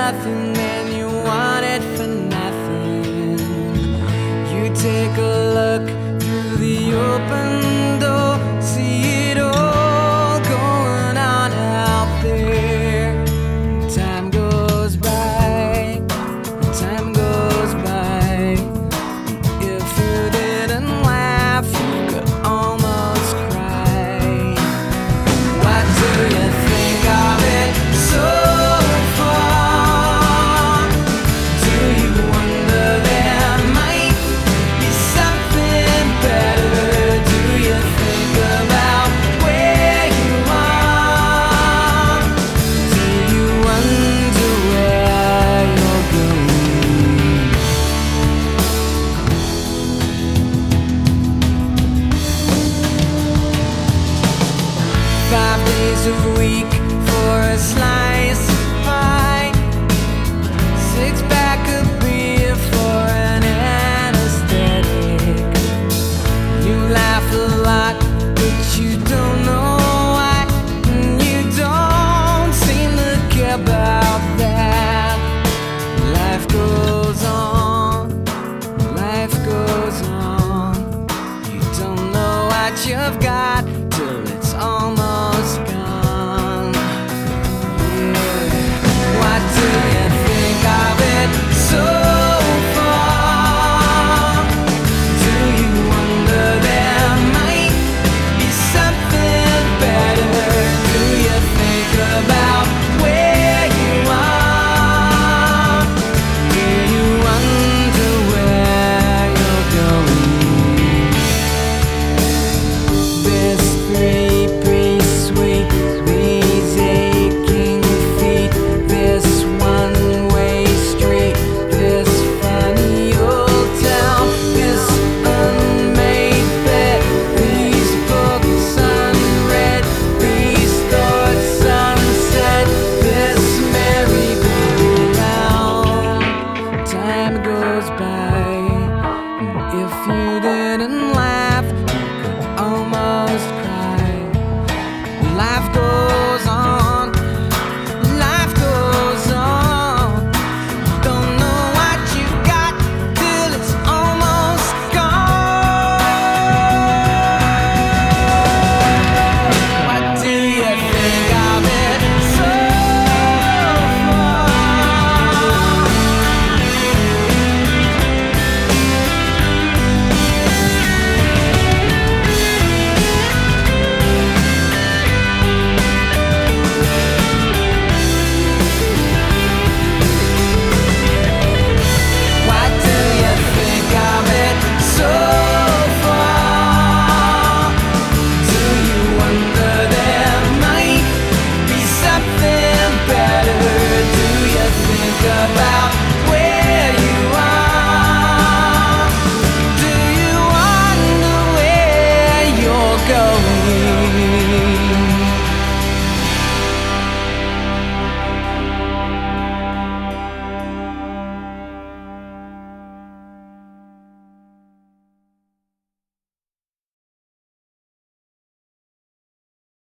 nothing, then you want it for nothing. You take a look through the open door, see it all going on out there. Time goes by, time goes by. If you didn't laugh, you could almost cry. What do you think of it so far? Do you wonder there might be something better? Do you think about where you are? Do you wonder where you're going? 5 days a week for a slice